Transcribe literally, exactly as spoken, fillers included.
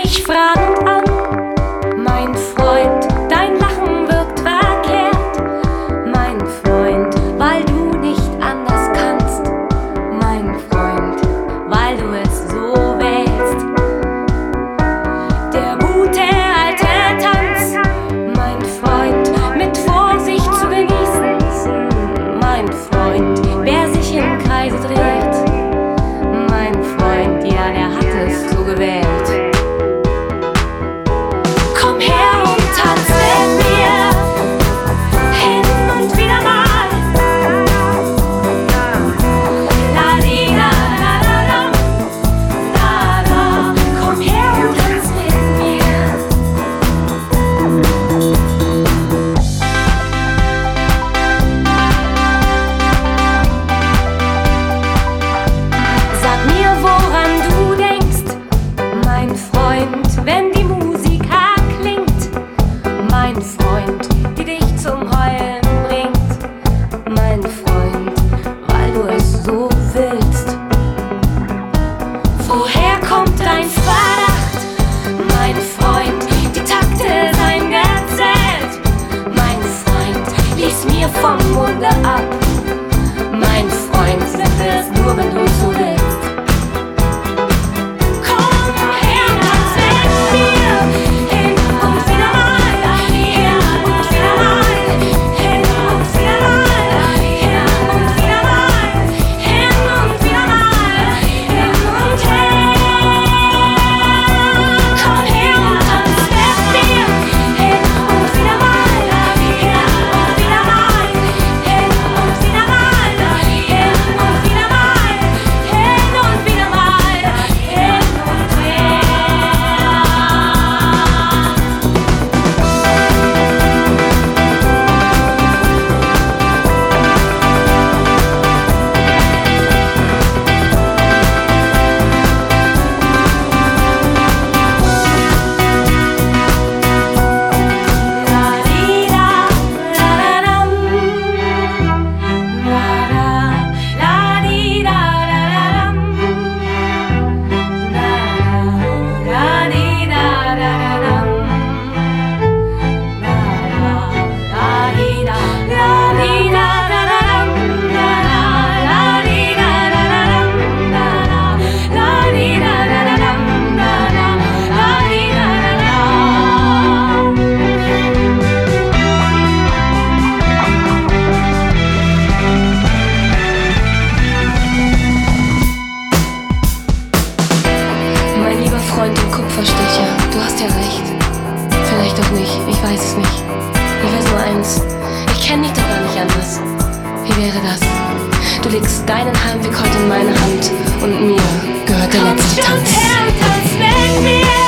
mich fragend an. Mein Freund, dein Lachen wirkt verkehrt. Mein Freund, weil du nicht anders kannst. Mein Freund, weil du es so wählst. Der gute alte Tanz, mein Freund, mit Vorsicht zu genießen. Mein Freund, wer sich im Kreise dreht. Mein Freund, ja, der hat es so gewählt. Komm her und tanz mit mir, hin und wieder mal. La di da da da da, da da. Komm her und tanz mit mir. Sag mir, woran du denkst, mein Freund, wenn die Musik erklingt. Mein Freund, die dich zum Heulen bringt. Mein Freund, weil du es so willst. Woher kommt dein Verdacht? Mein Freund, die Takte seien gezählt. Mein Freund, lies mir vom Munde ab. Mein Freund, sag es nur, wenn du so willst. Komm her, tanz mit mir, hin und wieder mal, hin und wieder mal, hin und wieder mal, hin und wieder mal, hin und wieder mal, hin und her. Komm her und tanz mit mir, hin und wieder mal, hin und wieder mal, hin und wieder mal, hin und wieder mal, hin und wieder mal, hin und her. La di da da da dam, la da, la di da da da dam, la da, la di da da da dam, la da, la di da, la di da da da dam, la da, la di da da da dam, la da, la di da da da dam, la da, la di da da da. Mein lieber Freund und Kupferstecher, du hast ja recht. Vielleicht auch nicht, ich weiß es nicht. Ich weiß nur eins, ich kenn dich doch gar nicht anders. Wie wäre das? Du legst deinen Heimweg heute in meine Hand und mir gehört der letzte Tanz. Tanz mit mir.